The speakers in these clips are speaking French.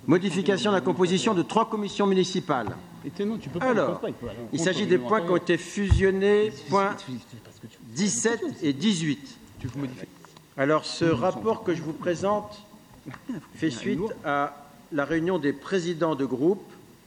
Modification de la composition de 3 commissions municipales. Alors, il s'agit des points qui ont été fusionnés, points 17 et 18. Alors, ce rapport que je vous présente fait suite à la réunion des présidents de groupe.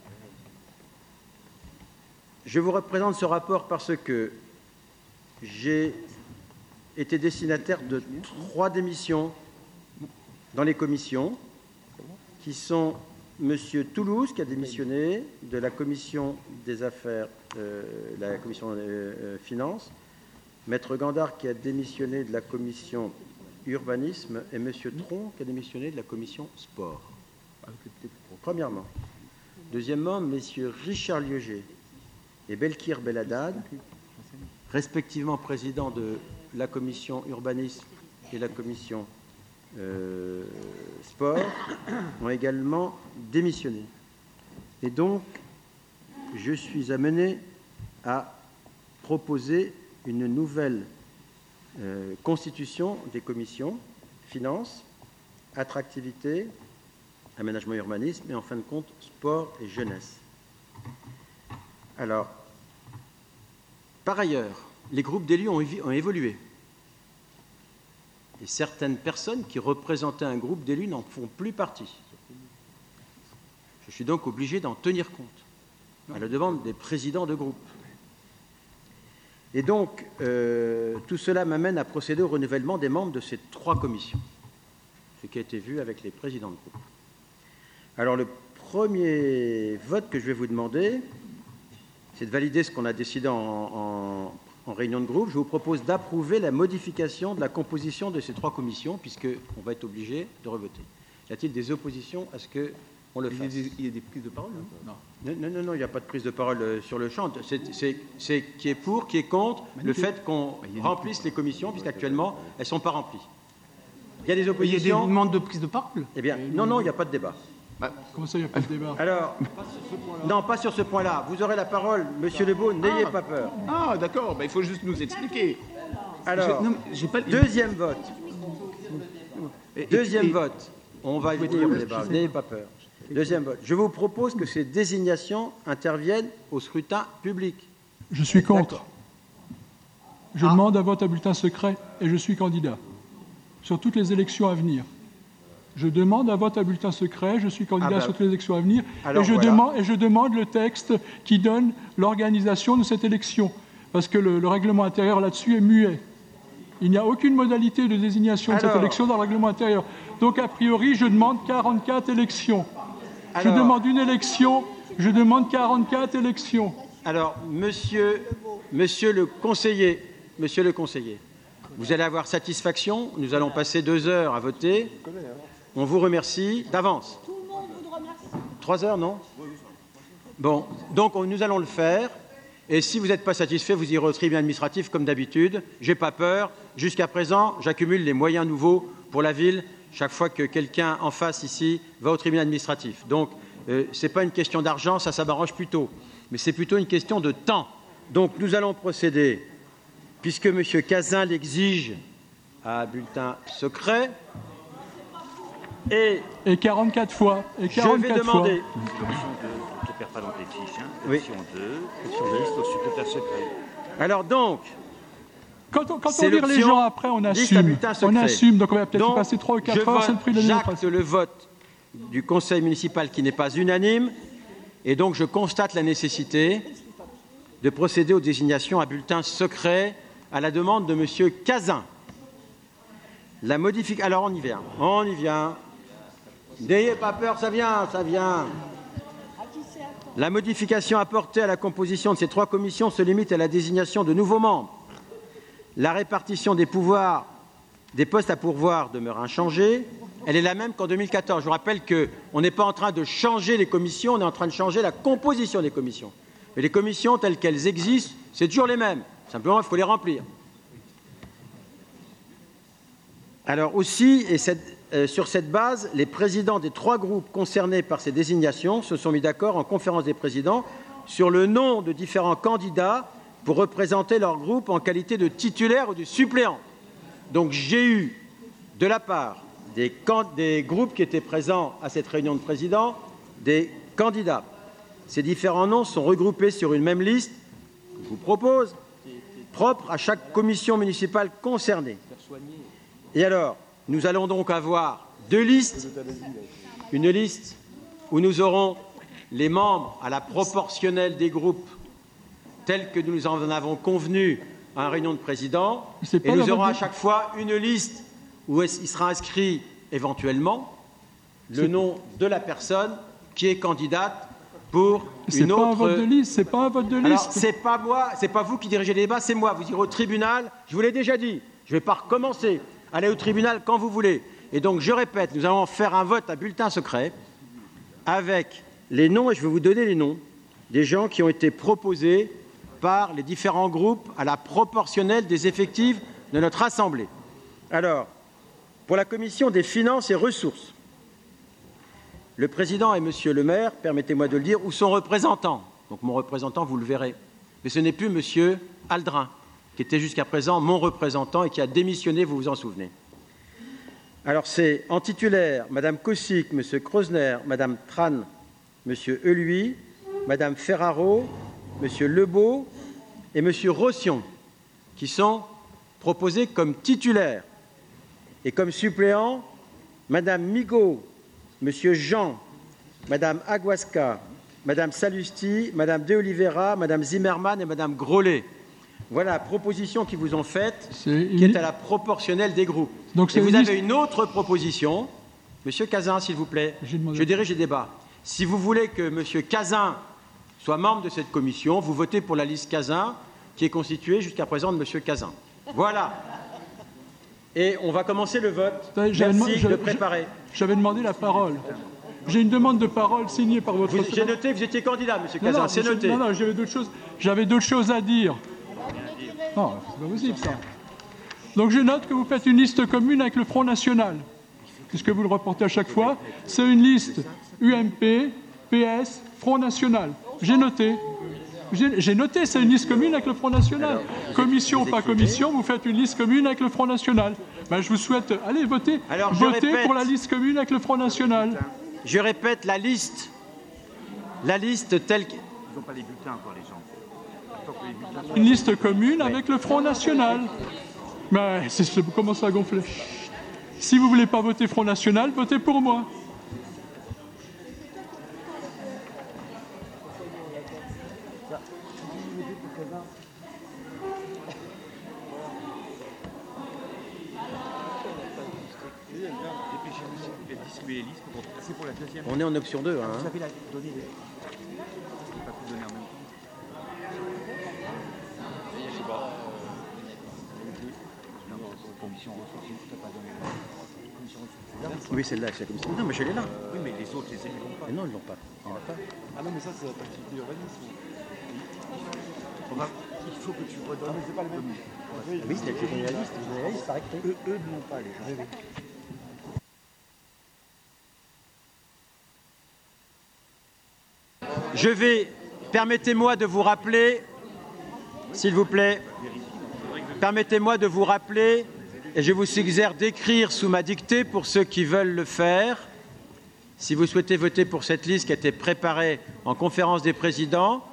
Je vous représente ce rapport parce que j'ai été destinataire de 3 démissions dans les commissions, qui sont M. Toulouse, qui a démissionné de la commission des affaires, la commission finances, Maître Gandard, qui a démissionné de la commission urbanisme, et M. Tron, qui a démissionné de la commission sport. Premièrement. Deuxièmement, M. Richard Lieuget et Belkir Belhaddad, respectivement présidents de la commission urbanisme et la commission sport, ont également démissionné. Et donc, je suis amené à proposer une nouvelle constitution des commissions finances, attractivité, aménagement urbanisme et en fin de compte sport et jeunesse. Alors, par ailleurs, les groupes d'élus ont évolué. Et certaines personnes qui représentaient un groupe d'élus n'en font plus partie. Je suis donc obligé d'en tenir compte, à la demande des présidents de groupe. Et donc, tout cela m'amène à procéder au renouvellement des membres de ces 3 commissions, ce qui a été vu avec les présidents de groupe. Alors, le premier vote que je vais vous demander, c'est de valider ce qu'on a décidé en réunion de groupe. Je vous propose d'approuver la modification de la composition de ces 3 commissions, puisqu'on va être obligé de revoter. Y a-t-il des oppositions à ce qu'on le fasse? Il y a des prises de parole, non? Non, il n'y a pas de prise de parole sur le champ. C'est qui est pour, qui est contre le fait qu'on remplisse les commissions, puisqu'actuellement, elles ne sont pas remplies. Il y a des oppositions. Il y a des demandes de prise de parole? Eh bien, non, il n'y a pas de débat. Comment ça, il n'y a pas de débat? Alors, non, pas sur ce point-là. Vous aurez la parole, Monsieur Lebeau, n'ayez pas peur. Ah, d'accord, il faut juste nous expliquer. Alors, deuxième vote. Deuxième vote. On va y venir au débat, n'ayez pas peur. Deuxième vote. Je vous propose que ces désignations interviennent au scrutin public. Je suis contre. Je demande un vote à bulletin secret et je suis candidat sur toutes les élections à venir. Je demande un vote à bulletin secret, je suis candidat sur toutes les élections à venir, et je demande le texte qui donne l'organisation de cette élection, parce que le règlement intérieur là-dessus est muet. Il n'y a aucune modalité de désignation de cette élection dans le règlement intérieur. Donc, a priori, je demande 44 élections. Je demande une élection, je demande 44 élections. Alors, monsieur le conseiller, vous allez avoir satisfaction, nous allons passer 2 heures à voter. On vous remercie d'avance. Tout le monde vous remercie. 3 heures, non? Bon, donc nous allons le faire. Et si vous n'êtes pas satisfait, vous irez au tribunal administratif comme d'habitude. J'ai pas peur. Jusqu'à présent, j'accumule les moyens nouveaux pour la ville. Chaque fois que quelqu'un en face ici va au tribunal administratif. Donc, ce n'est pas une question d'argent, ça m'arrange plutôt. Mais c'est plutôt une question de temps. Donc, nous allons procéder, puisque M. Cazin l'exige, à bulletin secret. Et 44 fois. Et 44 je vais demander. Commission 2, on ne te perd pas dans tes fiches. Hein. Oui. Commission 2, liste au secrétaire secret. Alors donc. Quand on vire les gens après, on assume. On assume, donc on va peut-être passer 3 ou 4 heures, c'est le prix de la démocratie. J'acte le vote du conseil municipal qui n'est pas unanime, et donc je constate la nécessité de procéder aux désignations à bulletin secret à la demande de M. Cazin. La modification. Alors on y vient. N'ayez pas peur, ça vient. La modification apportée à la composition de ces 3 commissions se limite à la désignation de nouveaux membres. La répartition des pouvoirs, des postes à pourvoir demeure inchangée. Elle est la même qu'en 2014. Je vous rappelle qu'on n'est pas en train de changer les commissions, on est en train de changer la composition des commissions. Mais les commissions telles qu'elles existent, c'est toujours les mêmes. Simplement, il faut les remplir. Alors aussi, sur cette base, les présidents des 3 groupes concernés par ces désignations se sont mis d'accord en conférence des présidents sur le nom de différents candidats pour représenter leur groupe en qualité de titulaire ou de suppléant. Donc j'ai eu, de la part des groupes qui étaient présents à cette réunion de présidents, des candidats. Ces différents noms sont regroupés sur une même liste que je vous propose, propre à chaque commission municipale concernée. Et alors, nous allons donc avoir deux listes. Une liste où nous aurons les membres à la proportionnelle des groupes tels que nous en avons convenu à une réunion de présidents. Et nous aurons à chaque fois une liste où il sera inscrit éventuellement le nom de la personne qui est candidate pour une autre... C'est pas un vote de liste, c'est pas un vote de liste. Alors, c'est pas moi, c'est pas vous qui dirigez les débats, c'est moi. Vous irez au tribunal, je vous l'ai déjà dit, je ne vais pas recommencer. Allez au tribunal quand vous voulez. Et donc, je répète, nous allons faire un vote à bulletin secret avec les noms, et je vais vous donner les noms, des gens qui ont été proposés par les différents groupes à la proportionnelle des effectifs de notre Assemblée. Alors, pour la commission des finances et ressources, le président et monsieur le maire, permettez-moi de le dire, ou son représentant. Donc mon représentant, vous le verrez. Mais ce n'est plus monsieur Aldrin, qui était jusqu'à présent mon représentant et qui a démissionné, vous vous en souvenez. Alors c'est en titulaire madame Kossik, monsieur Krosner, madame Tran, monsieur Eluy, madame Ferraro, monsieur Lebeau et monsieur Rossion, qui sont proposés comme titulaires. Et comme suppléants, madame Migaud, monsieur Jean, madame Aguasca, madame Salusti, madame De Oliveira, madame Zimmermann et madame Grolet. Voilà la proposition qu'ils vous ont faite, qui est à la proportionnelle des groupes. Donc, et vous avez une autre proposition. Monsieur Cazin, s'il vous plaît, je dirige les débats. Si vous voulez que monsieur Cazin soit membre de cette commission, vous votez pour la liste Cazin, qui est constituée jusqu'à présent de monsieur Cazin. Voilà. Et on va commencer le vote. Merci de préparer. J'avais demandé la parole. J'ai une demande de parole signée par votre... J'ai noté, vous étiez candidat, monsieur Cazin, c'est noté. Non, j'avais d'autres choses à dire. Non, c'est pas possible, ça. Donc je note que vous faites une liste commune avec le Front National, puisque vous le reportez à chaque fois. C'est une liste UMP, PS, Front National. J'ai noté. J'ai noté, c'est une liste commune avec le Front National. Alors, commission, pas commission, vous faites une liste commune avec le Front National. Ben, je vous souhaite, allez, votez. Alors, votez pour la liste commune avec le Front National. Je répète la liste telle que... Ils n'ont pas les bulletins encore, les gens. Une liste commune avec le Front National. Mais je commence à gonfler. Si vous ne voulez pas voter Front National, votez pour moi. On est en option 2. Hein. Vous avez donné les... pas pu donner en même temps. Je sais pas. Commission ressources, tu n'as pas donné. Oui, celle-là, c'est la commission. Non, mais je l'ai là. Oui, mais les autres, les élus ne l'ont pas. Mais non, ils ne l'ont pas. Il n'y en a pas. Ah non, mais ça, c'est la partie de l'urbanisme. Il faut que tu redonnes. Mais c'est pas le même. Oui, c'est avec les journalistes. Les journalistes, pareil. Eux ne l'ont pas, les gens. Je vais, permettez-moi de vous rappeler, s'il vous plaît, permettez-moi de vous rappeler, et je vous suggère d'écrire sous ma dictée pour ceux qui veulent le faire, si vous souhaitez voter pour cette liste qui a été préparée en conférence des présidents.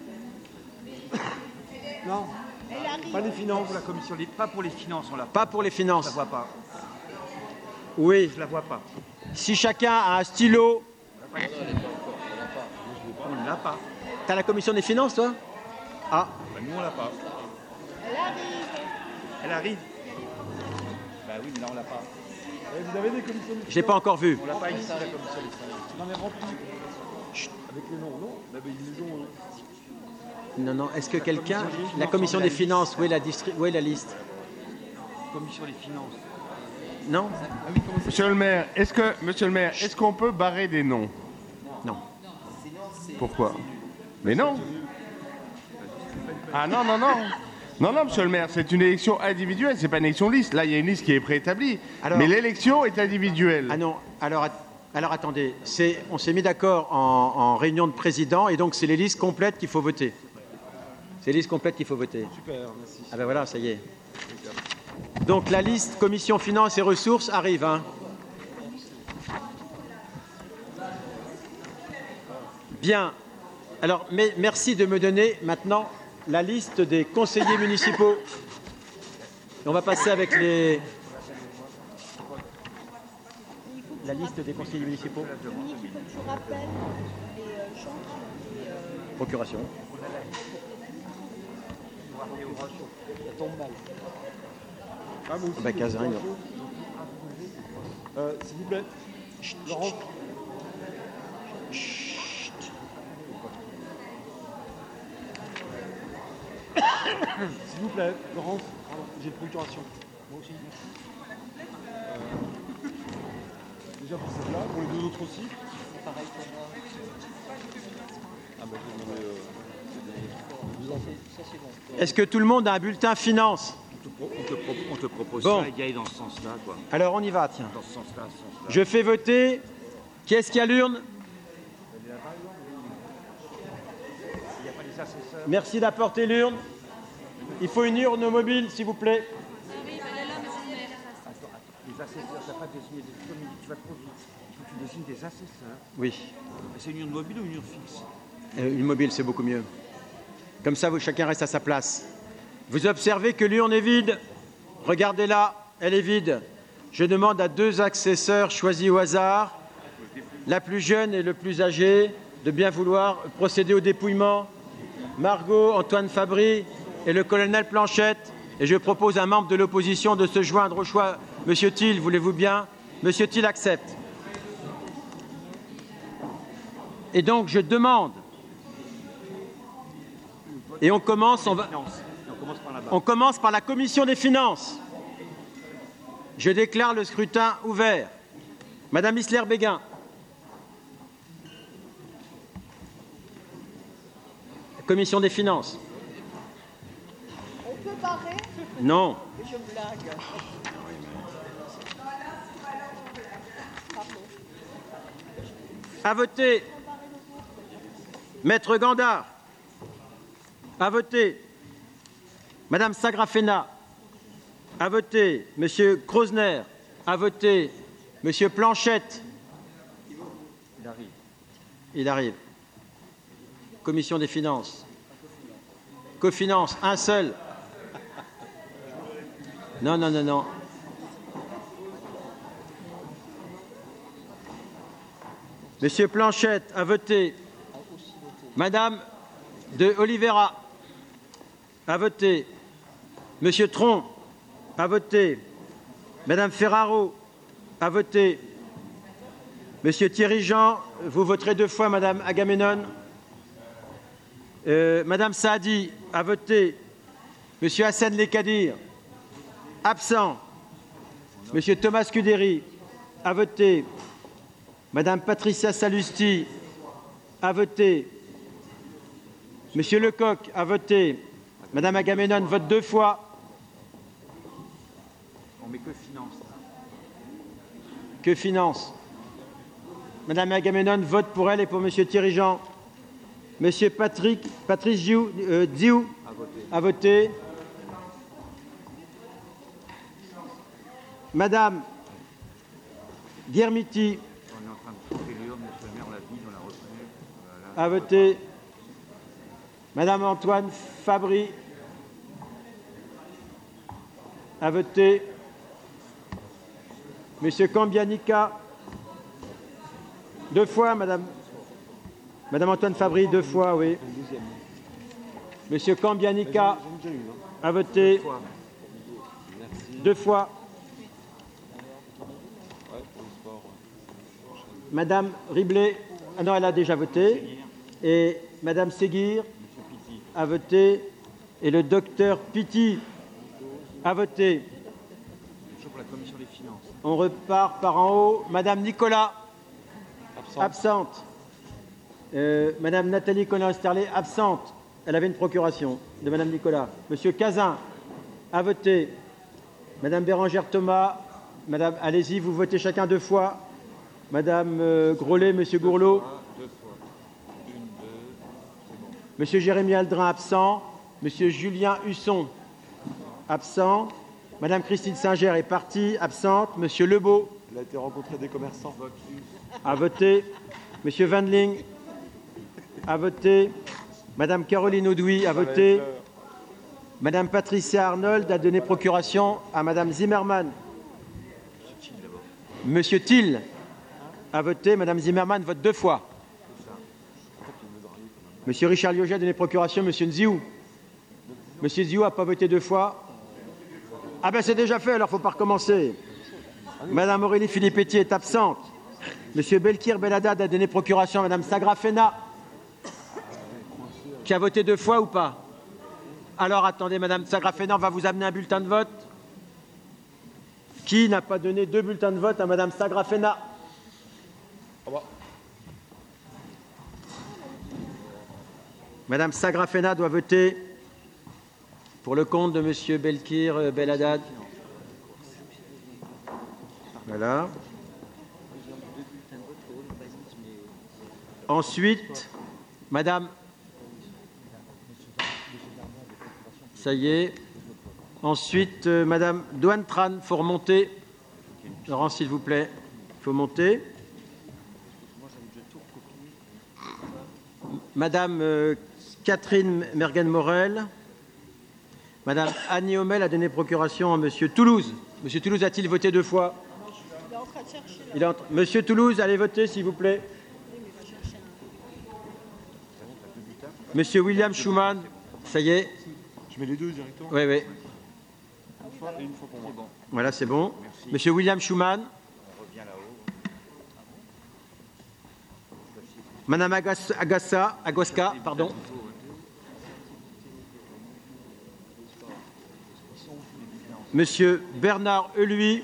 Non, pas les finances. Pour la commission, pas pour les finances, on l'a pas. Pas pour les finances. Je ne la vois pas. Oui. Je ne la vois pas. Si chacun a un stylo... On ne l'a pas. T'as la commission des finances, toi? Ah. Ben, nous, on ne l'a pas. Elle arrive. Ben oui, mais là, on ne l'a pas. Vous avez des commissions de... Je l'ai pas encore vu. On ne l'a pas ici, la commission des finances. Non, mais rempli. Avec les noms, non? Ben, ils les ont... Non, non. Est-ce que quelqu'un... La commission des finances, où est la liste? Commission des finances. Non? Monsieur le maire, est-ce qu'on peut barrer des noms? Non. Pourquoi? Mais non. Ah non. Non, monsieur le maire, c'est une élection individuelle, c'est pas une élection liste. Là, il y a une liste qui est préétablie. Alors, mais l'élection est individuelle. Ah non, alors attendez, on s'est mis d'accord en réunion de président et donc c'est les listes complètes qu'il faut voter. C'est les listes complètes qu'il faut voter. Super, merci. Ah ben voilà, ça y est. Donc la liste Commission Finances et Ressources arrive. Hein. Bien. Alors, merci de me donner maintenant la liste des conseillers municipaux. Et on va passer avec la liste des conseillers municipaux. Dominique, il faut que je rappelle les gens qui ont Procuration. Ça tombe mal. Ah, bah, Cazin, non. S'il vous plaît. Laurent. S'il vous plaît, Laurent. J'ai une procuration. Moi aussi. Déjà pour celle-là, pour les deux autres aussi. C'est pareil pour moi. Ah bah j'ai demandé. Ça, c'est bon. Est-ce que tout le monde a un bulletin finance? On te propose Bon. ça, Gaël, dans ce sens-là, quoi. Alors, on y va, tiens. Dans ce sens-là, ce sens-là. Je fais voter. Qui est-ce qui a l'urne? Il n'y a pas les assesseurs. Merci d'apporter l'urne. Il faut une urne mobile, s'il vous plaît. Les assesseurs, tu n'as pas désigné des communes, tu vas trop vite. Il faut que tu désignes des assesseurs. Oui. Mais c'est une urne mobile ou une urne fixe? Une mobile, c'est beaucoup mieux. Comme ça, chacun reste à sa place. Vous observez que l'urne est vide. Regardez-la, elle est vide. Je demande à 2 assesseurs choisis au hasard, la plus jeune et le plus âgé, de bien vouloir procéder au dépouillement. Margot, Antoine Fabry et le colonel Planchette. Et je propose à un membre de l'opposition de se joindre au choix. Monsieur Thiel, voulez-vous bien? Monsieur Thiel accepte. Et donc, je demande. Et on commence par la commission des finances. Je déclare le scrutin ouvert. Madame Isler-Béguin. Commission des finances. On peut barrer? Non. Je blague. À voter. Maître Gandard. À voter. Madame Sagrafena. À voter. Monsieur Krosner. À voter. Monsieur Planchette. Il arrive. Commission des finances. Cofinance, un seul. Non, non, non, non. Monsieur Planchette, à voter. Madame de Oliveira, à voter. Monsieur Tron, à voter. Madame Ferraro, à voter. Monsieur Thierry Jean, vous voterez 2 fois, Madame Agamemnon. Madame Saadi, à voter. Monsieur Hassan Lekadir, absent. Monsieur Thomas Scuderi, à voter. Madame Patricia Salusti, à voter. Monsieur Lecoq, à voter. Madame Agamemnon vote 2 fois. On met que finance. Que finance. Madame Agamemnon vote pour elle et pour Monsieur Thierry Jean. Monsieur Patrice Diou, à voter. Madame Guermiti, On est en train de couper l'urne, monsieur le maire, on l'a dit, on l'a retenu. Voilà. à voter. Madame Antoine Fabry, à voter. Monsieur Cambianica, 2 fois, Madame Antoine Fabry, 2 fois, oui. Monsieur Cambianica, à voter. 2 fois. Madame Riblet, ah non, elle a déjà voté. Et Madame Séguir, à voter. Et le docteur Pitti, à voter. Toujours pour la commission des finances. On repart par en haut. Madame Nicolas, absente. Madame Nathalie Conin-Sterlet, absente. Elle avait une procuration de Madame Nicolas. Monsieur Cazin, à voter. Madame Bérangère Thomas, Madame, allez-y, vous votez chacun 2 fois. Madame Grolet, Monsieur Gourlot. 2 fois. 1, 2, c'est bon. Monsieur Jérémy Aldrin, absent. Monsieur Julien Husson, absent. Madame Christine Singer est partie, absente. Monsieur Lebeau. Il a été rencontré des commerçants. À voter. Monsieur Wendling. a voté. Madame Caroline Audouy a voté. Madame Patricia Arnold a donné procuration à Madame Zimmermann. Monsieur Thiel a voté. Madame Zimmermann vote 2 fois. Monsieur Richard Lioget a donné procuration à Monsieur Nziou. Monsieur Nziou n'a pas voté 2 fois. Ah ben c'est déjà fait, alors il ne faut pas recommencer. Madame Aurélie Filippetti est absente. Monsieur Belkir Belhaddad a donné procuration à Madame Sagrafena, qui a voté 2 fois ou pas? Alors attendez, Madame Sagrafena, on va vous amener un bulletin de vote. Qui n'a pas donné 2 bulletins de vote à Madame Sagrafena? Madame Sagrafena doit voter pour le compte de Monsieur Belkir Belhaddad. Voilà. Ensuite, Madame... Ça y est. Ensuite, Madame Douane Tran, il faut remonter. Laurent, s'il vous plaît, il faut monter. Madame Catherine Mergen-Morel. Madame Annie Homel a donné procuration à Monsieur Toulouse. Monsieur Toulouse a-t-il voté 2 fois? Il est en train de chercher. Monsieur Toulouse, allez voter, s'il vous plaît. Monsieur William Schumann, ça y est. Je mets les deux directement. Oui, oui. Une fois et une fois pour moi. Voilà, c'est bon. Merci. Monsieur William Schumann. On revient là-haut. Madame Agoska, pardon. Monsieur Bernard Eluy.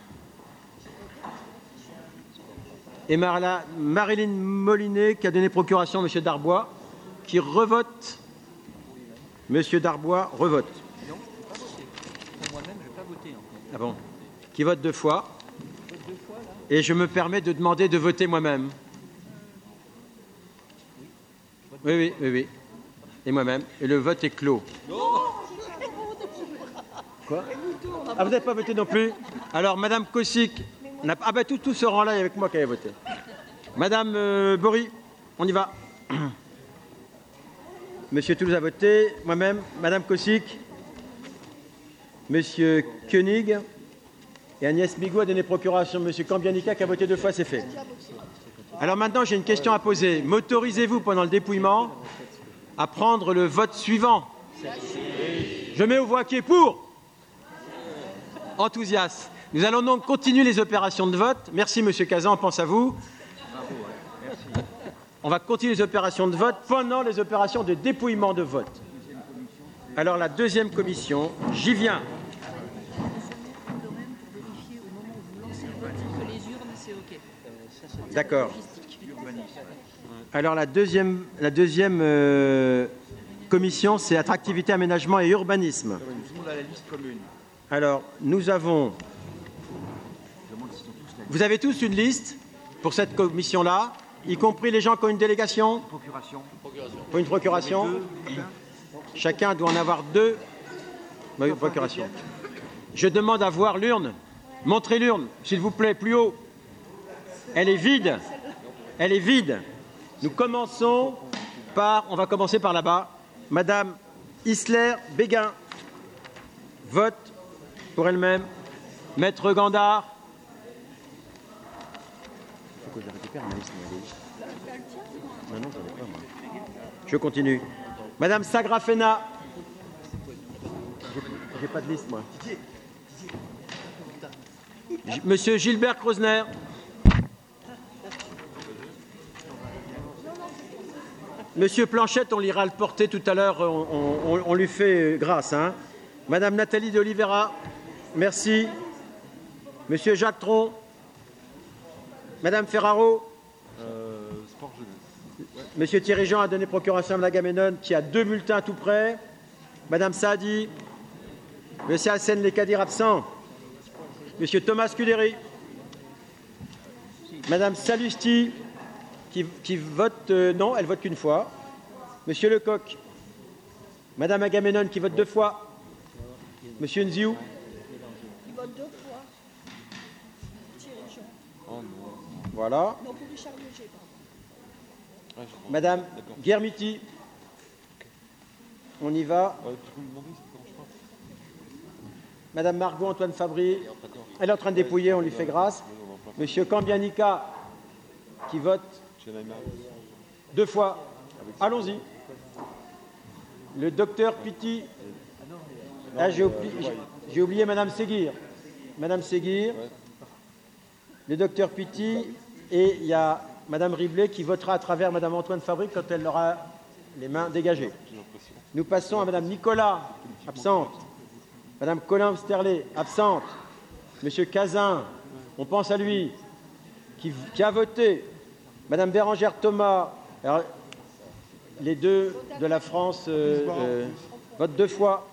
Et Marilyn Molinet, qui a donné procuration à Monsieur Darbois, qui revote. Monsieur Darbois revote. Non, je n'ai pas voté. Pour moi-même, je n'ai pas voté. Ah bon? Qui vote 2 fois. Et je me permets de demander de voter moi-même. Oui. Et moi-même. Et le vote est clos. Quoi? Ah, vous n'avez pas voté non plus? Alors, Madame Kosic... Ah ben tout ce rang-là, il y a avec moi qui avait voté. Madame Bory, on y va. Monsieur Toulouse a voté, moi-même, Madame Kosic, Monsieur Koenig et Agnès Bigot a donné procuration. Monsieur Cambianica qui a voté 2 fois, c'est fait. Alors maintenant, j'ai une question à poser. M'autorisez-vous pendant le dépouillement à prendre le vote suivant? Je mets aux voix qui est pour. Enthousiaste. Nous allons donc continuer les opérations de vote. Merci, Monsieur Cazan, on pense à vous. On va continuer les opérations de vote pendant les opérations de dépouillement de vote. Alors, la deuxième commission, j'y viens. D'accord. Alors, la deuxième commission, c'est attractivité, aménagement et urbanisme. Alors, nous avons... Vous avez tous une liste pour cette commission-là, y compris les gens qui ont une délégation? Procuration. Pour une procuration? Chacun doit en avoir 2. Une procuration. Je demande à voir l'urne. Montrez l'urne, s'il vous plaît, plus haut. Elle est vide. Elle est vide. Nous commençons par... On va commencer par là-bas. Madame Isler Béguin vote pour elle-même. Maître Gandard. Il faut que je la récupère, ma liste. Non, j'en ai pas, moi. Je continue. Madame Sagrafena. J'ai pas de liste, moi. Monsieur Gilbert Krosner. Monsieur Planchette, on l'ira le porter tout à l'heure, on lui fait grâce. Hein. Madame Nathalie de Oliveira, merci. Monsieur Jacques Tron. Madame Ferraro. Sport jeunesse. Monsieur Thierry Jean a donné procuration à Mme Agamemnon, qui a 2 bulletins tout près. Madame Saadi. Monsieur Hassen Lekadir absent. Monsieur Thomas Scuderi. Madame Salusti, qui vote... non, elle vote qu'une fois. Monsieur Lecoq. Madame Agamemnon, qui vote 2 fois. Monsieur Nziou. Il vote 2 fois. Thierry Jean. Voilà. Non, pour Richard Lioget, pardon. Madame Guermiti. On y va. Madame Margot Antoine Fabry. Elle est en train de dépouiller, on lui fait grâce. Monsieur Cambianica, qui vote 2 fois. Allons-y. Le docteur Pitti. Ah, j'ai oublié Madame Séguir. Madame Séguir. Le docteur Pitti. Et il y a Madame Riblet qui votera à travers Madame Antoine Fabry quand elle aura les mains dégagées. Nous passons à Madame Nicolas, absente. Madame Colin-Sterlet, absente. Monsieur Cazin, on pense à lui, qui a voté. Madame Bérangère Thomas, alors, les deux de la France votent 2 fois.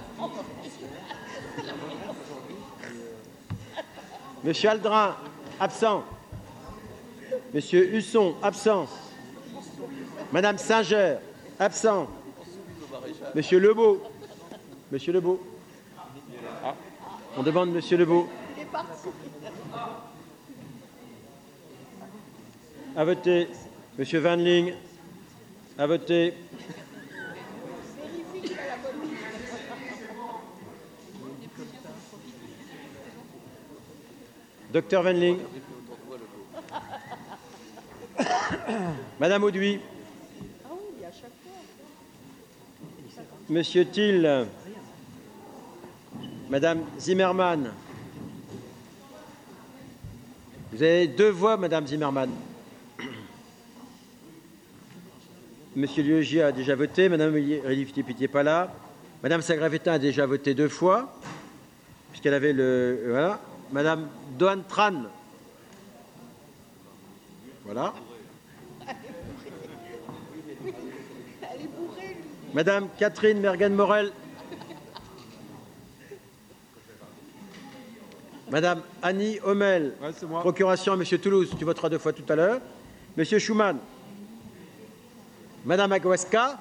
Monsieur Aldrin, absent. Monsieur Husson, absent. Madame Singer, absent. Monsieur Lebeau. Monsieur Lebeau. On demande Monsieur Lebeau. À voter. Monsieur Van Ling. À voter. Docteur Van Ling. Madame Auduit. Monsieur Thiel. Madame Zimmermann. Vous avez 2 voix, Madame Zimmermann. Monsieur Lieugier a déjà voté. Madame Redifiti n'est pas là. Madame Sagravetin a déjà voté 2 fois, puisqu'elle avait le... Voilà. Madame Doan Tran. Voilà. Madame Catherine Mergen-Morel. Madame Annie Hommel. Ouais, c'est moi. Procuration à Monsieur Toulouse. Tu voteras 2 fois tout à l'heure. Monsieur Schumann. Madame Aguasca.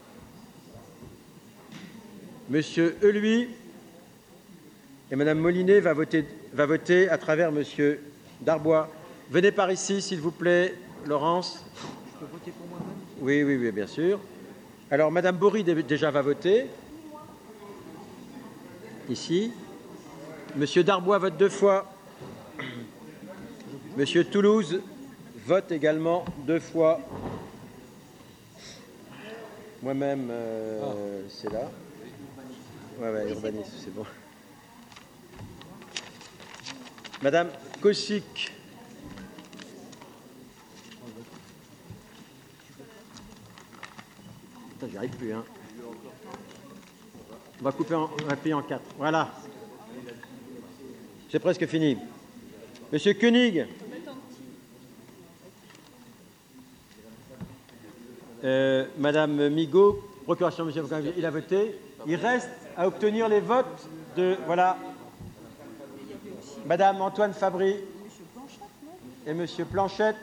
Monsieur Eluy. Et Madame Molinet va voter à travers Monsieur Darbois. Venez par ici, s'il vous plaît, Laurence. Je peux voter pour moi-même? Oui, bien sûr. Alors, Madame Bory déjà va voter. Ici. Monsieur Darbois vote 2 fois. Monsieur Toulouse vote également 2 fois. Moi-même, c'est là. Ouais, urbanisme, c'est bon. Madame Kosic. J'y arrive plus, hein. On va couper un pays en 4. Voilà. C'est presque fini. Monsieur Koenig. Madame Migaud, procuration, monsieur, il a voté. Il reste à obtenir les votes de... Voilà. Madame Antoine Fabry et monsieur Planchette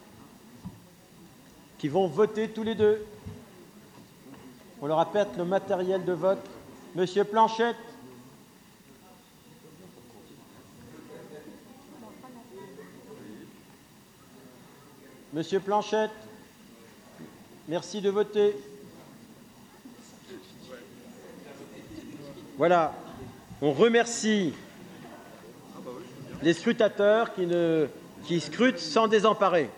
qui vont voter tous les 2. On leur apporte le matériel de vote. Monsieur Planchette. Monsieur Planchette. Merci de voter. Voilà. On remercie les scrutateurs qui scrutent sans désemparer.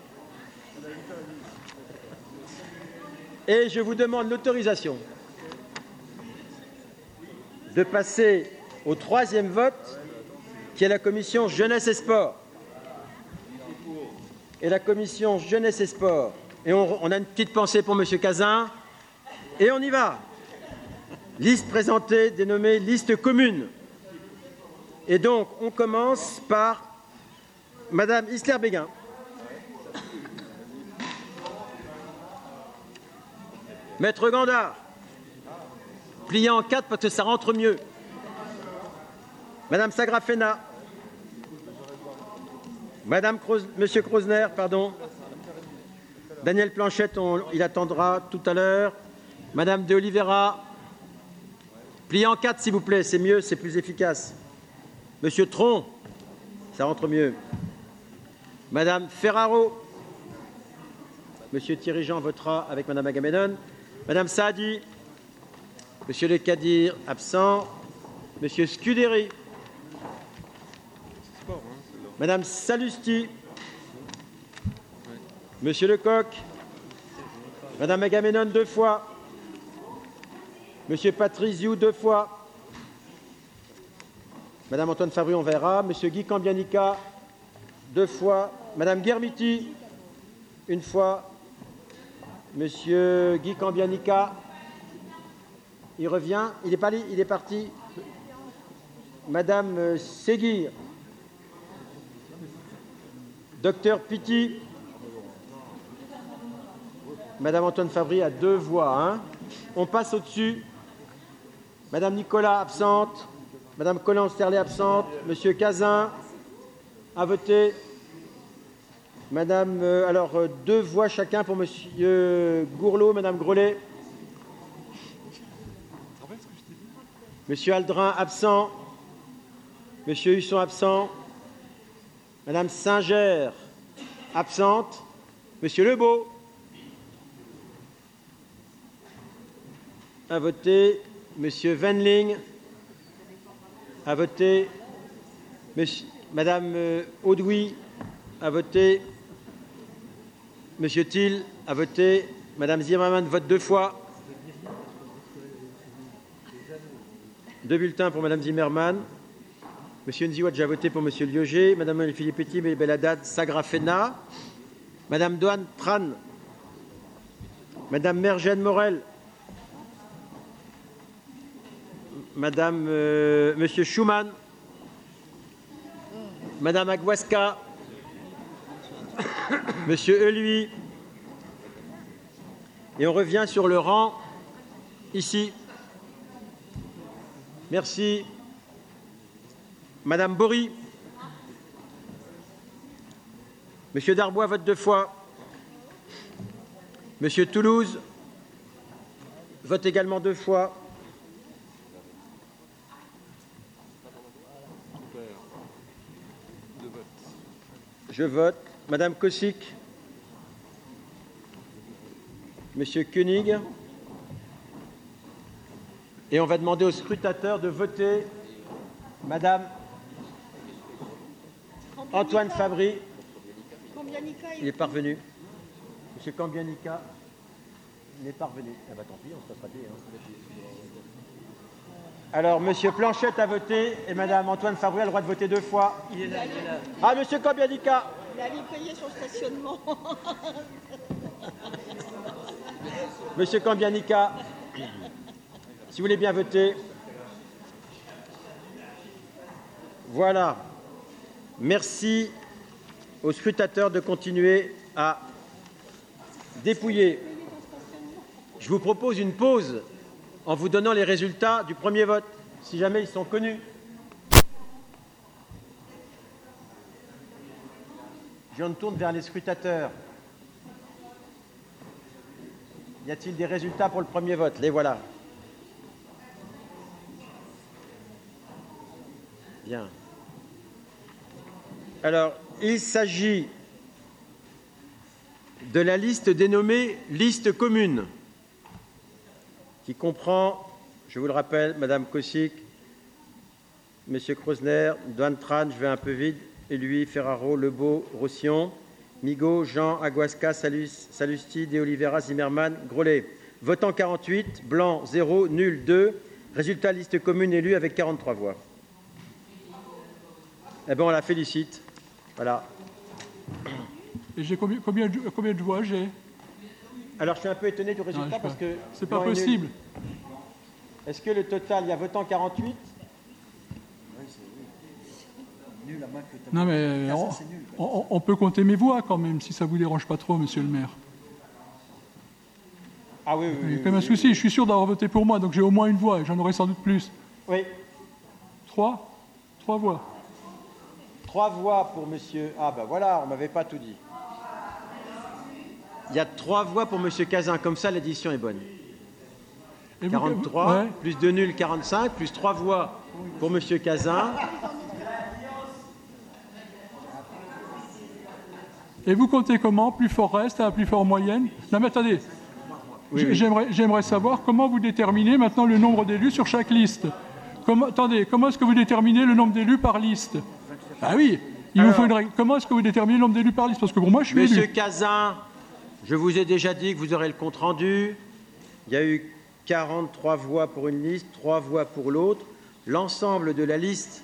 Et je vous demande l'autorisation de passer au 3e vote, qui est la commission Jeunesse et Sport. Et la commission Jeunesse et Sport. Et on a une petite pensée pour M. Cazin. Et on y va. Liste présentée, dénommée liste commune. Et donc, on commence par Madame Isler-Béguin. Maître Gandard, plié en 4 parce que ça rentre mieux. Madame Sagrafena. Monsieur Krosner, pardon. Daniel Planchette, il attendra tout à l'heure. Madame de Oliveira. Plié en 4, s'il vous plaît, c'est mieux, c'est plus efficace. Monsieur Tron, ça rentre mieux. Madame Ferraro. Monsieur Thierry Jean votera avec Madame Agamemnon. Madame Saadi. Monsieur Le Kadir, absent. Monsieur Scuderi. Madame Salusti. Monsieur Lecoq. Madame Agamemnon 2 fois. Monsieur Patrice Ziou 2 fois. Madame Antoine Fabry, on verra. Monsieur Guy Cambianica 2 fois. Madame Guermiti 1 fois. Monsieur Guy Cambianica, il revient. Il est parti. Madame Séguir. Docteur Pitti. Madame Antoine Fabry a 2 voix. Hein. On passe au-dessus. Madame Nicolas, absente. Madame Colin-Sterlet, absente. Monsieur Cazin a voté. Madame, 2 voix chacun pour Monsieur Gourlot, Madame Grolet. Monsieur Aldrin, absent. Monsieur Husson, absent. Madame Singer, absente. Monsieur Lebeau a voté. Monsieur Wendling a voté. Madame Audoui a voté. Monsieur Thiel a voté. Madame Zimmermann vote 2 fois. 2 bulletins pour Madame Zimmermann. Monsieur Nziou a déjà voté pour Monsieur Liogé. Madame Filippetti, Beladad, Sagrafena. Madame Doan Tran. Madame Mergène Morel. Madame, Monsieur Schumann. Madame Aguasca. Monsieur Eluy. Et on revient sur le rang, ici. Merci. Madame Bory. Monsieur Darbois vote 2 fois. Monsieur Toulouse vote également 2 fois. Je vote. Madame Kossik. Monsieur Koenig. Et on va demander aux scrutateurs de voter Madame Antoine Fabry. Il est parvenu. Monsieur Cambianica n'est pas revenu. Ah bah tant pis, on se passera bien. Alors, Monsieur Planchette a voté et Madame Antoine Fabry a le droit de voter 2 fois. Il est là. Ah, Monsieur Cambianica. Il allait payer son stationnement. Monsieur Cambianica, si vous voulez bien voter. Voilà. Merci aux scrutateurs de continuer à dépouiller. Je vous propose une pause en vous donnant les résultats du premier vote, si jamais ils sont connus. Je me tourne vers les scrutateurs. Y a-t-il des résultats pour le premier vote? Les voilà. Bien. Alors, il s'agit de la liste dénommée liste commune, qui comprend, je vous le rappelle, Madame Kossik, Monsieur Krosner, Doan Tran, je vais un peu vite, et lui, Ferraro, Lebeau, Roussillon, Migaud, Jean, Aguasca, Salusti, De Oliveira, Zimmermann, Grolet. Votant 48, blanc 0, nul 2. Résultat liste commune élue avec 43 voix. Eh bien, on la félicite. Voilà. Et j'ai combien de voix j'ai? Alors, je suis un peu étonné du résultat non, parce que... C'est pas possible. Est-ce que le total, il y a votant 48? Non, mais on peut compter mes voix quand même, si ça ne vous dérange pas trop, monsieur le maire. Ah oui, oui. Il y a quand même un souci, je suis sûr d'avoir voté pour moi, donc j'ai au moins une voix, et j'en aurai sans doute plus. Oui. 3 voix. 3 voix pour monsieur... Ah ben voilà, on ne m'avait pas tout dit. Il y a 3 voix pour monsieur Cazin, comme ça l'addition est bonne. Et 43, ouais. Plus 2 nuls, 45, plus 3 voix pour monsieur Cazin. Et vous comptez comment? Plus fort reste à plus fort moyenne? Non mais attendez, Oui. j'aimerais savoir comment vous déterminez maintenant le nombre d'élus sur chaque liste. Comment est-ce que vous déterminez le nombre d'élus par liste? Ah oui, vous faut une règle. Comment est-ce que vous déterminez le nombre d'élus par liste? Parce que pour moi, je suis Monsieur élu. Cazin, je vous ai déjà dit que vous aurez le compte-rendu. Il y a eu 43 voix pour une liste, 3 voix pour l'autre. L'ensemble de la liste,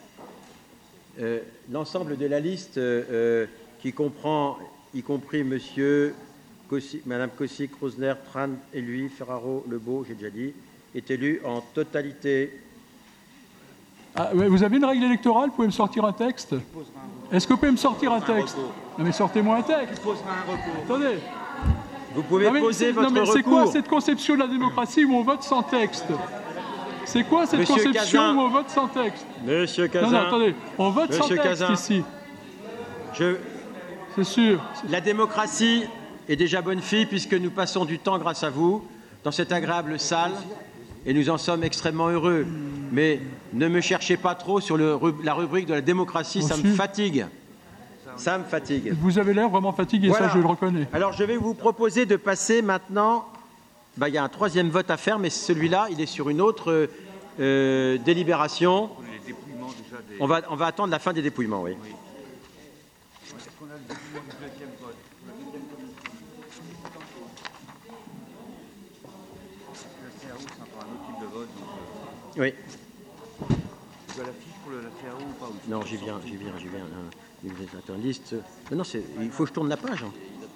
qui comprend, y compris Monsieur Kosic, Madame Kosic, Rosner, Tran, Eluy, Ferraro, Lebeau, j'ai déjà dit, est élu en totalité. Ah, vous avez une règle électorale? Vous pouvez me sortir un texte? Est-ce que vous pouvez me sortir un texte? Non mais sortez-moi un texte. Attendez. Vous pouvez poser votre recours. C'est quoi cette conception de la démocratie où on vote sans texte? C'est quoi cette Monsieur conception Cazin. où on vote sans texte? Monsieur Cazin. Non, attendez. On vote sans Monsieur texte Cazin. ici. C'est sûr. La démocratie est déjà bonne fille puisque nous passons du temps grâce à vous dans cette agréable salle et nous en sommes extrêmement heureux. Mais ne me cherchez pas trop sur la rubrique de la démocratie, ça me fatigue. Ça me fatigue. Vous avez l'air vraiment fatigué, Voilà. ça je le reconnais. Alors je vais vous proposer de passer maintenant, il y a un troisième vote à faire, mais celui-là, il est sur une autre délibération. On va attendre la fin des dépouillements, oui. Oui. Tu as la fiche pour la CAO ou pas? Non, j'y viens. Attends, liste. Non, il faut que je tourne la page.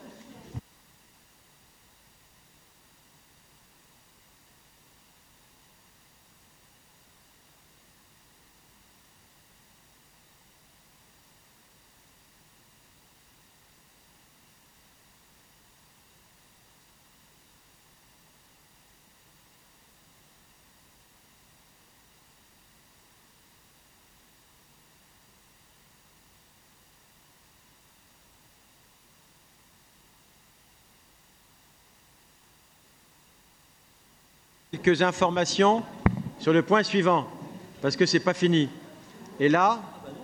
Quelques informations sur le point suivant, parce que ce n'est pas fini. Et là,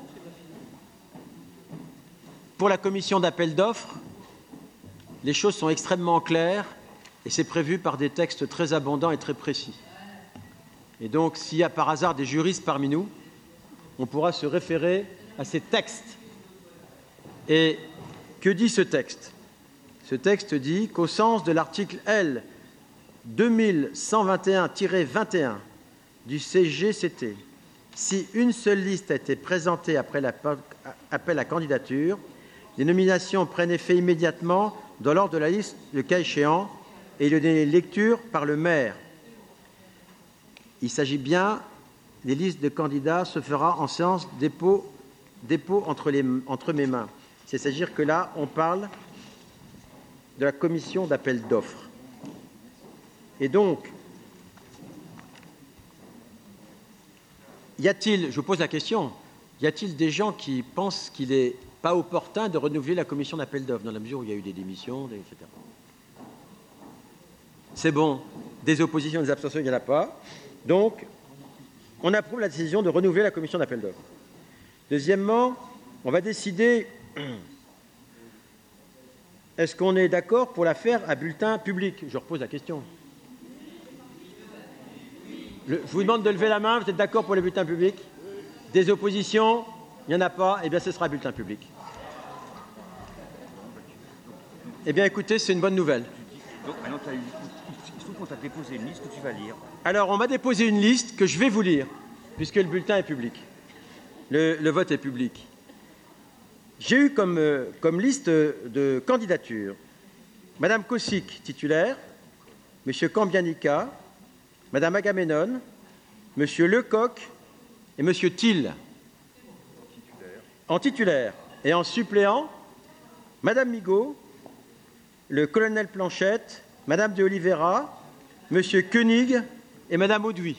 pour la commission d'appel d'offres, les choses sont extrêmement claires et c'est prévu par des textes très abondants et très précis. Et donc, s'il y a par hasard des juristes parmi nous, on pourra se référer à ces textes. Et que dit ce texte? Ce texte dit qu'au sens de l'article L. 2121-21 du CGCT, si une seule liste a été présentée après l'appel à candidature, les nominations prennent effet immédiatement dans l'ordre de la liste, le cas échéant, et il est donné lecture par le maire. Il s'agit bien, les listes de candidats se fera en séance dépôt entre mes mains. C'est-à-dire que là, on parle de la commission d'appel d'offres. Et donc, je vous pose la question, y a-t-il des gens qui pensent qu'il n'est pas opportun de renouveler la commission d'appel d'offres, dans la mesure où il y a eu des démissions, etc. C'est bon, des oppositions, des abstentions, il n'y en a pas. Donc, on approuve la décision de renouveler la commission d'appel d'offres. Deuxièmement, on va décider, est-ce qu'on est d'accord pour la faire à bulletin public? Je repose la question. Je vous demande de lever la main, vous êtes d'accord pour le bulletin public? Des oppositions? Il n'y en a pas, eh bien ce sera bulletin public. Eh bien écoutez, c'est une bonne nouvelle. Donc maintenant, il se trouve qu'on t'a déposé une liste que tu vas lire. Alors on m'a déposé une liste que je vais vous lire, puisque le bulletin est public. Le vote est public. J'ai eu comme liste de candidatures Madame Kosic, titulaire, Monsieur Cambianica, Madame Agamemnon, Monsieur Lecoq et Monsieur Thiel. En titulaire. Et en suppléant, Madame Migaud, le colonel Planchette, Madame de Oliveira, Monsieur Koenig et Madame Auduit.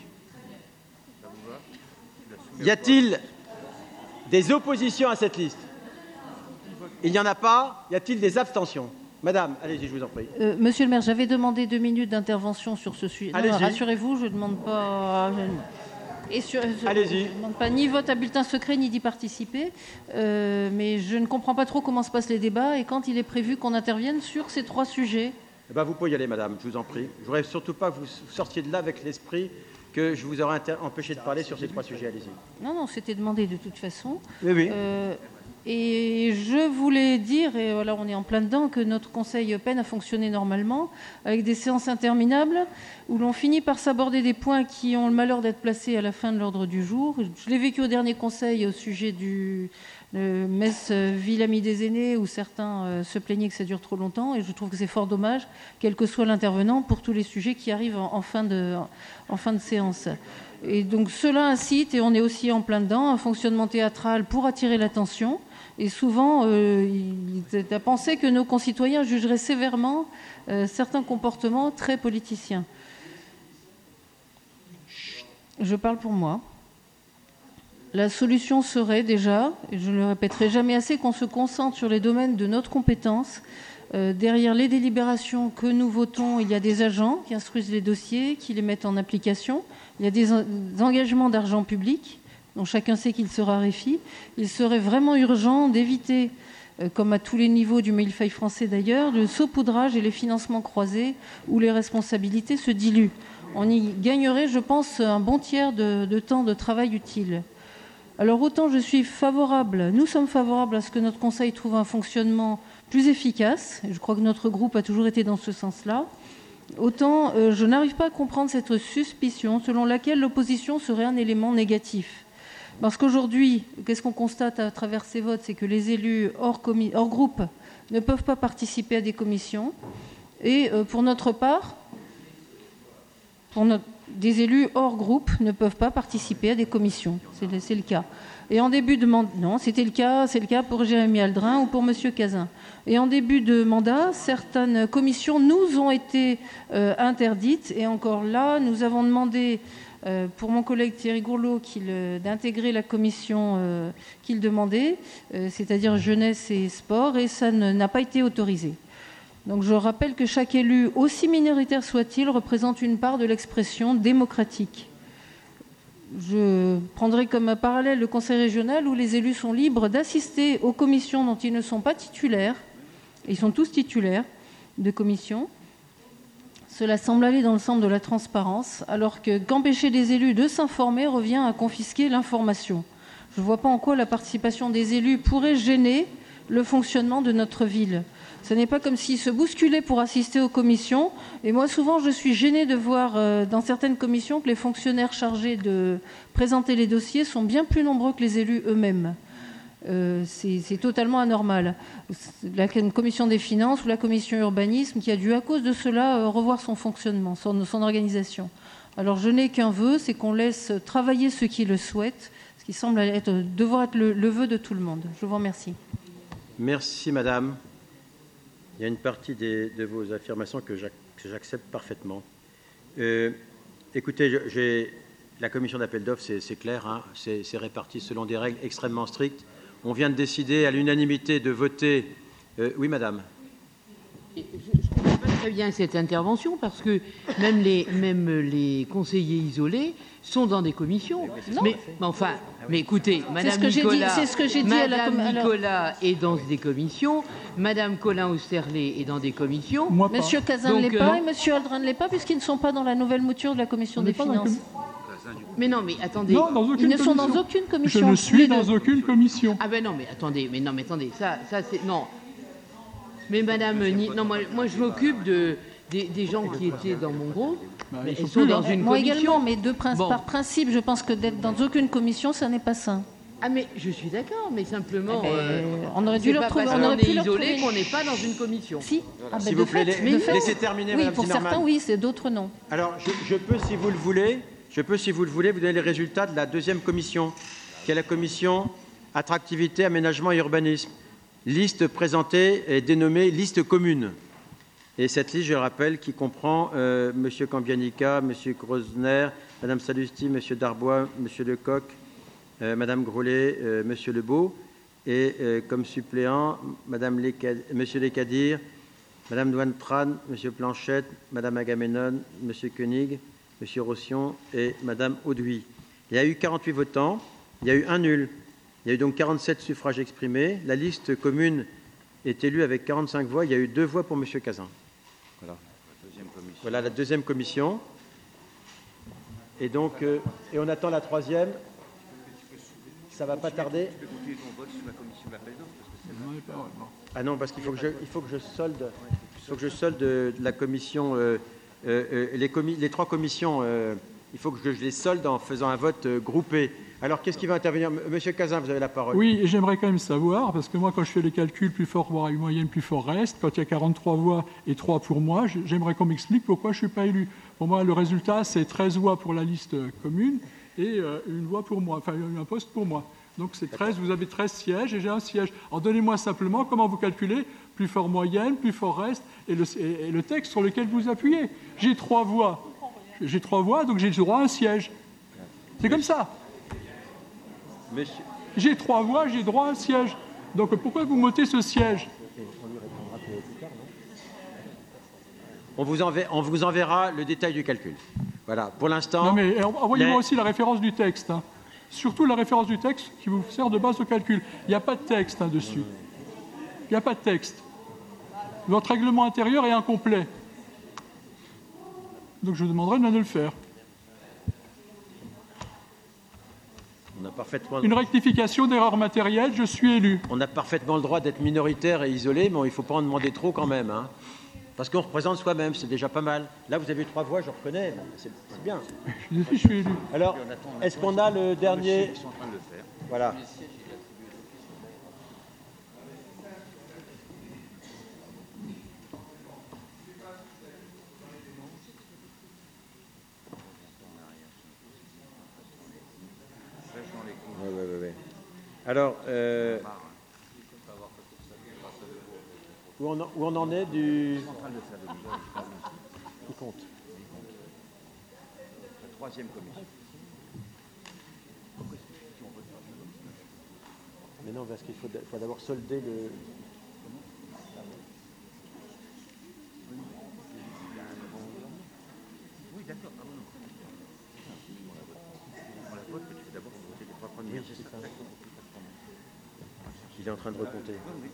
Y a-t-il des oppositions à cette liste? Il n'y en a pas. Y a-t-il des abstentions? Madame, allez-y, je vous en prie. Monsieur le maire, j'avais demandé 2 minutes d'intervention sur ce sujet. Allez-y. Rassurez-vous, je ne demande pas... Et Allez-y. Je ne demande pas ni vote à bulletin secret, ni d'y participer. Mais je ne comprends pas trop comment se passent les débats et quand il est prévu qu'on intervienne sur ces 3 sujets. Eh ben, vous pouvez y aller, madame, je vous en prie. Je ne voudrais surtout pas que vous sortiez de là avec l'esprit que je vous aurais empêché de parler sur ces 3 sujets. Allez-y. Non, c'était demandé de toute façon. Oui, oui. Et je voulais dire, et voilà, on est en plein dedans, que notre Conseil peine à fonctionner normalement, avec des séances interminables, où l'on finit par s'aborder des points qui ont le malheur d'être placés à la fin de l'ordre du jour. Je l'ai vécu au dernier Conseil au sujet du Metz Ville Amie des Aînés, où certains se plaignaient que ça dure trop longtemps, et je trouve que c'est fort dommage, quel que soit l'intervenant, pour tous les sujets qui arrivent en fin de séance. Et donc cela incite, et on est aussi en plein dedans, un fonctionnement théâtral pour attirer l'attention. Et souvent, il est à penser que nos concitoyens jugeraient sévèrement certains comportements très politiciens. Je parle pour moi. La solution serait déjà, et je ne le répéterai jamais assez, qu'on se concentre sur les domaines de notre compétence. Derrière les délibérations que nous votons, il y a des agents qui instruisent les dossiers, qui les mettent en application. Il y a des engagements d'argent public dont chacun sait qu'il se raréfie. Il serait vraiment urgent d'éviter, comme à tous les niveaux du millefeuille français d'ailleurs, le saupoudrage et les financements croisés où les responsabilités se diluent. On y gagnerait, je pense, un bon tiers de temps de travail utile. Alors autant je suis favorable, nous sommes favorables à ce que notre Conseil trouve un fonctionnement plus efficace, et je crois que notre groupe a toujours été dans ce sens-là, autant je n'arrive pas à comprendre cette suspicion selon laquelle l'opposition serait un élément négatif. Parce qu'aujourd'hui, qu'est-ce qu'on constate à travers ces votes? C'est que les élus hors groupe ne peuvent pas participer à des commissions. Et pour notre part, des élus hors groupe ne peuvent pas participer à des commissions. C'est le cas. Et en début de mandat, non, c'est le cas pour Jérémy Aldrin ou pour M. Cazin. Et en début de mandat, certaines commissions nous ont été interdites. Et encore là, nous avons demandé pour mon collègue Thierry Gourlot d'intégrer la commission qu'il demandait, c'est-à-dire jeunesse et sport, et ça n'a pas été autorisé. Donc je rappelle que chaque élu, aussi minoritaire soit-il, représente une part de l'expression démocratique. Je prendrai comme parallèle le conseil régional où les élus sont libres d'assister aux commissions dont ils ne sont pas titulaires. Ils sont tous titulaires de commissions. Cela semble aller dans le sens de la transparence, alors qu'empêcher les élus de s'informer revient à confisquer l'information. Je ne vois pas en quoi la participation des élus pourrait gêner le fonctionnement de notre ville. Ce n'est pas comme s'ils se bousculaient pour assister aux commissions. Et moi, souvent, je suis gênée de voir dans certaines commissions que les fonctionnaires chargés de présenter les dossiers sont bien plus nombreux que les élus eux-mêmes. C'est totalement anormal. La commission des finances ou la commission urbanisme qui a dû, à cause de cela, revoir son fonctionnement, son organisation. Alors, je n'ai qu'un vœu, c'est qu'on laisse travailler ceux qui le souhaitent, ce qui semble devoir être le vœu de tout le monde. Je vous remercie. Merci, madame. Il y a une partie de vos affirmations que j'accepte parfaitement. Écoutez, la commission d'appel d'offres, c'est clair, hein, c'est réparti selon des règles extrêmement strictes. On vient de décider à l'unanimité de voter... oui, madame. Je ne comprends pas très bien cette intervention parce que même les conseillers isolés sont dans des commissions. Mais écoutez, Madame Nicolas est dans des commissions, Madame Colin-Austerlet est dans des commissions. Monsieur Cazin ne l'est pas et Monsieur Aldrin ne l'est pas puisqu'ils ne sont pas dans la nouvelle mouture de la commission des finances. Mais non, mais attendez. Non, ils ne sont dans aucune commission. Je ne suis dans aucune commission. Ah ben non, mais attendez, ça c'est non. Mais Madame, non, moi je m'occupe des gens qui étaient dans mon groupe. Ils sont dans une commission. Moi également, mais par principe, je pense que d'être dans aucune commission, ça n'est pas sain. Ah mais je suis d'accord, mais simplement, on aurait dû leur trouver. On aurait pu isolé qu'on n'est pas dans une commission. Si. S'il vous plaît, laissez terminer, oui, Madame pour Zimmermann. certains, oui, c'est d'autres non. Alors, je peux, si vous le voulez, vous donner les résultats de la deuxième commission, qui est la commission attractivité, aménagement et urbanisme. Liste présentée est dénommée liste commune. Et cette liste, je rappelle, qui comprend M. Cambianica, M. Grosner, Mme Salusti, M. Darbois, M. Lecoq, Mme Grolet, M. Lebeau, et comme suppléant, M. Lecadir, Mme Douane-Tran, M. Planchette, Mme Agamemnon, M. Koenig, M. Rossion et Mme Auduit. Il y a eu 48 votants, il y a eu un nul. Il y a eu donc 47 suffrages exprimés. La liste commune est élue avec 45 voix. Il y a eu 2 voix pour M. Cazin. Voilà la deuxième commission. Et donc, et on attend la troisième. Ça ne va pas tarder. Ah non, parce qu'il faut que je solde la commission, les 3 commissions. Il faut que je les solde en faisant un vote groupé. Alors, qu'est-ce qui va intervenir? Monsieur Cazin, vous avez la parole. Oui, et j'aimerais quand même savoir, parce que moi, quand je fais les calculs, plus fort voix moyenne, plus fort reste, quand il y a 43 voix et 3 pour moi, j'aimerais qu'on m'explique pourquoi je ne suis pas élu. Pour moi, le résultat, c'est 13 voix pour la liste commune et une voix pour moi, enfin un poste pour moi. Donc c'est 13, vous avez 13 sièges et j'ai un siège. Alors donnez-moi simplement comment vous calculez plus fort moyenne, plus fort reste et le texte sur lequel vous appuyez. J'ai 3 voix. J'ai 3 voix, donc j'ai le droit à un siège. C'est comme ça. J'ai 3 voix, j'ai droit à un siège. Donc pourquoi vous m'ôtez ce siège? On vous enverra le détail du calcul. Voilà, pour l'instant... Non mais envoyez-moi aussi la référence du texte. Hein. Surtout la référence du texte qui vous sert de base de calcul. Il n'y a pas de texte dessus. Il n'y a pas de texte. Votre règlement intérieur est incomplet. Donc je vous demanderai de le faire. On a parfaitement... Une rectification d'erreur matérielle, je suis élu. On a parfaitement le droit d'être minoritaire et isolé, mais il ne faut pas en demander trop quand même. Hein. Parce qu'on représente soi-même, c'est déjà pas mal. Là, vous avez 3 voix, je reconnais, c'est bien. Je suis élu. Alors, est-ce qu'on a le dernier... Ils sont en train de le faire. Voilà. Ouais. Alors, où on en est du... Il compte. La 3e commission. Mais non, parce qu'il faut d'abord solder le... Oui, d'accord. On la vote, mais tu fais d'abord voter les 3 premiers. Oui, c'est ça. Il est en train de recompter.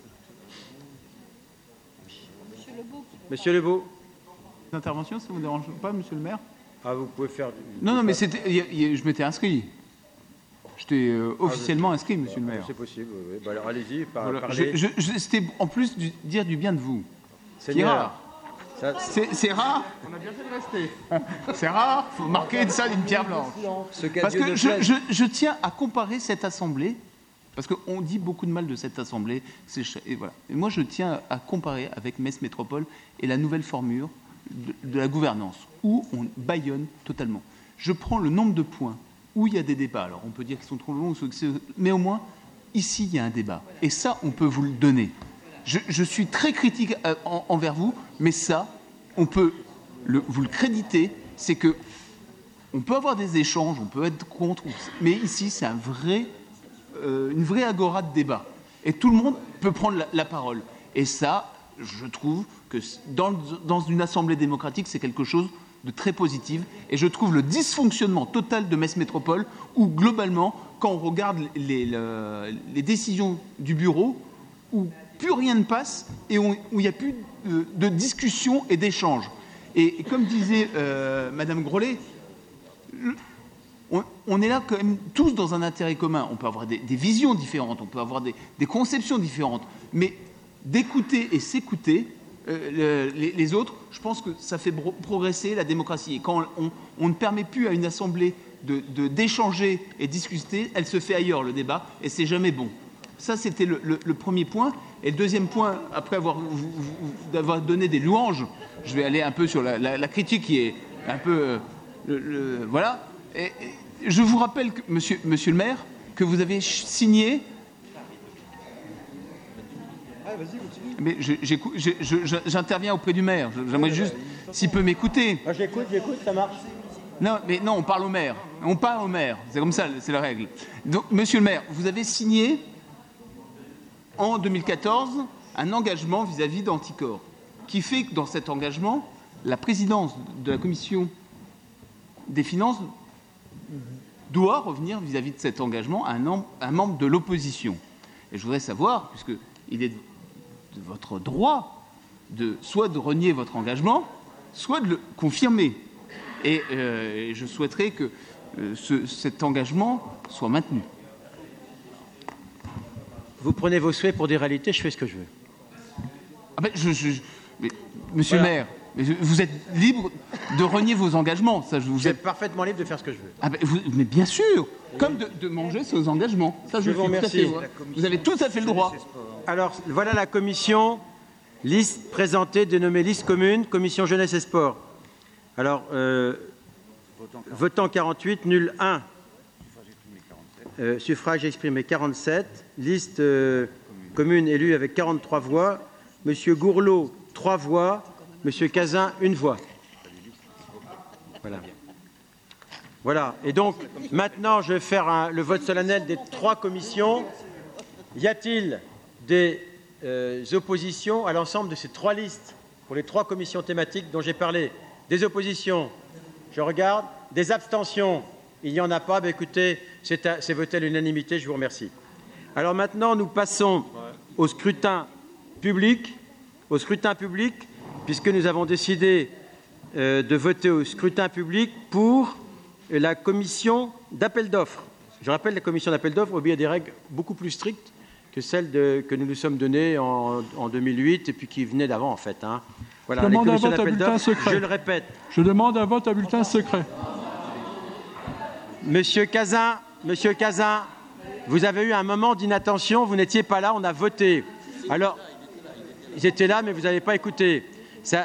Monsieur Lebeau. Une intervention, ça ne vous dérange pas, monsieur le maire? Ah, vous pouvez faire... Non, mais je m'étais inscrit. J'étais officiellement inscrit, monsieur le maire. C'est possible, oui. Bah, alors allez-y, Voilà. parlez. C'était en plus dire du bien de vous. Seigneur. Rare. C'est rare. On a bien fait de rester. C'est rare, il faut marquer ça d'une pierre blanche. Parce que je tiens à comparer cette assemblée, parce qu'on dit beaucoup de mal de cette assemblée, et voilà. Et moi, je tiens à comparer avec Metz Métropole et la nouvelle formule de la gouvernance, où on bâillonne totalement. Je prends le nombre de points où il y a des débats. Alors, on peut dire qu'ils sont trop longs, mais au moins, ici, il y a un débat. Et ça, on peut vous le donner. Je suis très critique envers vous, mais ça, on peut vous le créditer, c'est que on peut avoir des échanges, on peut être contre, mais ici, c'est une vraie agora de débat. Et tout le monde peut prendre la parole. Et ça, je trouve que dans une assemblée démocratique, c'est quelque chose de très positif. Et je trouve le dysfonctionnement total de Metz Métropole, où globalement, quand on regarde les décisions du bureau, où plus rien ne passe et où il n'y a plus de discussion et d'échange. Et comme disait Madame Grollet, on est là quand même tous dans un intérêt commun. On peut avoir des visions différentes, on peut avoir des conceptions différentes, mais d'écouter et s'écouter les autres, je pense que ça fait progresser la démocratie. Et quand on ne permet plus à une assemblée d'échanger et discuter, elle se fait ailleurs, le débat, et c'est jamais bon. Ça, c'était le premier point. Et le deuxième point, après d'avoir donné des louanges, je vais aller un peu sur la critique qui est un peu... voilà. Et je vous rappelle, monsieur le maire, que vous avez signé... Ah, vas-y, continue. Mais j'interviens auprès du maire. J'aimerais juste, s'il peut m'écouter. Ah, j'écoute, ça marche. Non, mais non, on parle au maire. On parle au maire. C'est comme ça, c'est la règle. Donc, monsieur le maire, vous avez signé... en 2014, un engagement vis-à-vis d'Anticor, qui fait que dans cet engagement, la présidence de la commission des finances doit revenir vis-à-vis de cet engagement à un membre de l'opposition. Et je voudrais savoir, puisqu'il est de votre droit soit de renier votre engagement, soit de le confirmer. Et je souhaiterais que cet engagement soit maintenu. Vous prenez vos souhaits pour des réalités, je fais ce que je veux. Ah ben, mais, monsieur le maire, vous êtes libre de renier vos engagements. Vous êtes parfaitement libre de faire ce que je veux. Ah ben, mais bien sûr, comme de manger ses engagements. Ça, je vous remercie. Vous avez tout à fait le droit. Alors, voilà la commission, liste présentée, dénommée liste commune, commission jeunesse et sport. Alors, votant 48, nul 1. Suffrage exprimé 47. Liste commune élue avec 43 voix. Monsieur Gourlot, 3 voix. Monsieur Cazin, 1 voix. Voilà. Voilà. Et donc, maintenant, je vais faire le vote solennel des 3 commissions. Y a-t-il des oppositions à l'ensemble de ces 3 listes pour les 3 commissions thématiques dont j'ai parlé? Des oppositions? Je regarde. Des abstentions? Il n'y en a pas. Ben, écoutez, c'est voté à l'unanimité. Je vous remercie. Alors maintenant, nous passons au scrutin public. Au scrutin public, puisque nous avons décidé de voter au scrutin public pour la commission d'appel d'offres. Je rappelle, la commission d'appel d'offres obéit à des règles beaucoup plus strictes que celles que nous nous sommes données en 2008 et puis qui venaient d'avant, en fait. Hein. Voilà, les commissions d'appel d'offres, je le répète. Je demande un vote à bulletin secret. Monsieur Cazin, vous avez eu un moment d'inattention, vous n'étiez pas là, on a voté. Alors, ils étaient là, mais vous n'avez pas écouté. Ça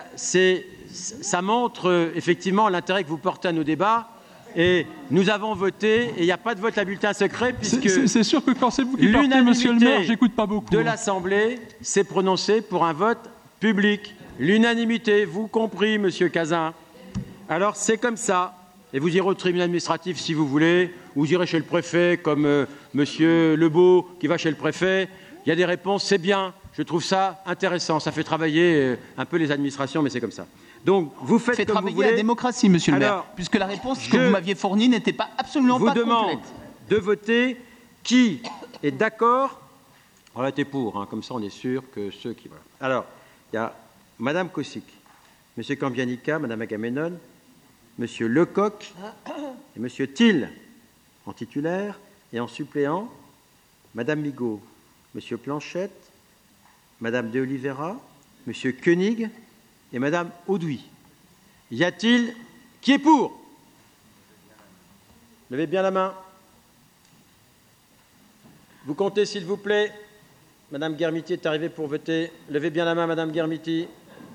montre effectivement l'intérêt que vous portez à nos débats. Et nous avons voté, et il n'y a pas de vote à bulletin secret, puisque c'est sûr que quand c'est vous qui partez, monsieur le maire, j'écoute pas beaucoup. De l'Assemblée s'est prononcée pour un vote public. L'unanimité, vous compris, monsieur Cazin. Alors c'est comme ça. Et vous irez au tribunal administratif si vous voulez, ou vous irez chez le préfet, comme monsieur Lebeau qui va chez le préfet. Il y a des réponses, c'est bien. Je trouve ça intéressant. Ça fait travailler un peu les administrations, mais c'est comme ça. Donc, vous faites comme vous voulez. Travailler la démocratie, monsieur le maire, puisque la réponse que vous m'aviez fournie n'était pas absolument pas complète. Je vous demande de voter qui est d'accord. Voilà, t'es pour, hein, comme ça on est sûr que ceux qui... Voilà. Alors, il y a Madame Kosic, Monsieur Cambianica, Madame Agamemnon, Monsieur Lecoq et Monsieur Thiel en titulaire et en suppléant, Madame Migaud, Monsieur Planchette, Madame de Oliveira, Monsieur Koenig et Madame Audoui. Y a-t-il qui est pour? Levez bien la main. Vous comptez, s'il vous plaît. Madame Guermiti est arrivée pour voter. Levez bien la main, Madame Guermiti.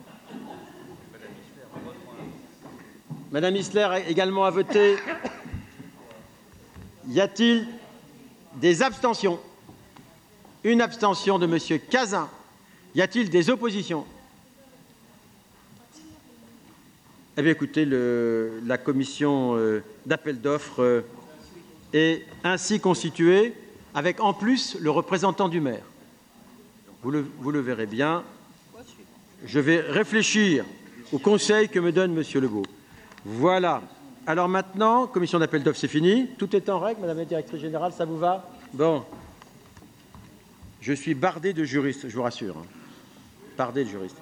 Madame Isler également a voté. Y a-t-il des abstentions? Une abstention de Monsieur Cazin. Y a-t-il des oppositions? Eh bien, écoutez, la commission d'appel d'offres est ainsi constituée, avec en plus le représentant du maire. Vous le verrez bien. Je vais réfléchir au conseil que me donne Monsieur Lebeau. Voilà. Alors maintenant, commission d'appel d'offres, c'est fini. Tout est en règle, Madame la directrice générale, ça vous va? Bon. Je suis bardé de juristes, je vous rassure. Hein. Bardé de juristes.